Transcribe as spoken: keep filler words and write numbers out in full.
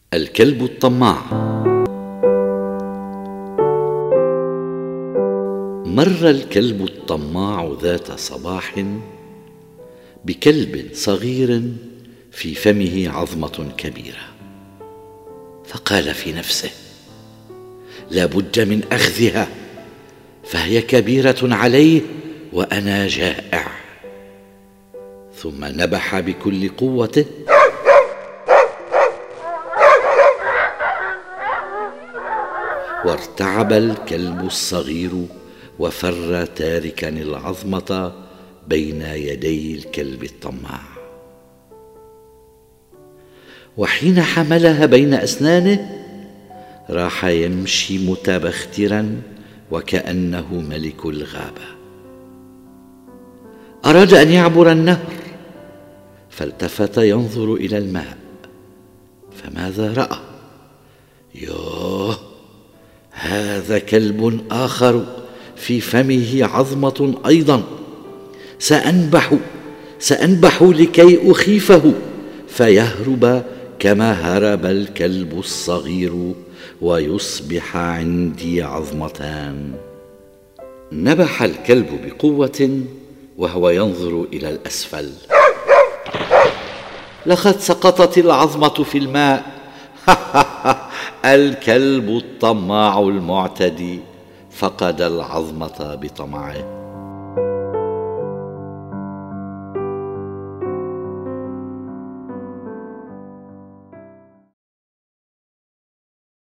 الكلب الطماع. مر الكلب الطماع ذات صباح بكلب صغير في فمه عظمة كبيرة، فقال في نفسه: لا بد من أخذها، فهي كبيرة عليه وأنا جائع. ثم نبح بكل قوته وارتعب الكلب الصغير وفر تاركا العظمة بين يدي الكلب الطماع. وحين حملها بين أسنانه راح يمشي متبخترا وكأنه ملك الغابة. أراد أن يعبر النهر فالتفت ينظر إلى الماء، فماذا رأى؟ يوه، هذا كلب آخر في فمه عظمة أيضا. سأنبح سأنبح لكي أخيفه فيهرب كما هرب الكلب الصغير ويصبح عندي عظمتان. نبح الكلب بقوة وهو ينظر إلى الأسفل. لقد سقطت العظمة في الماء. الكلب الطماع المعتدي فقد العظمة بطمعه.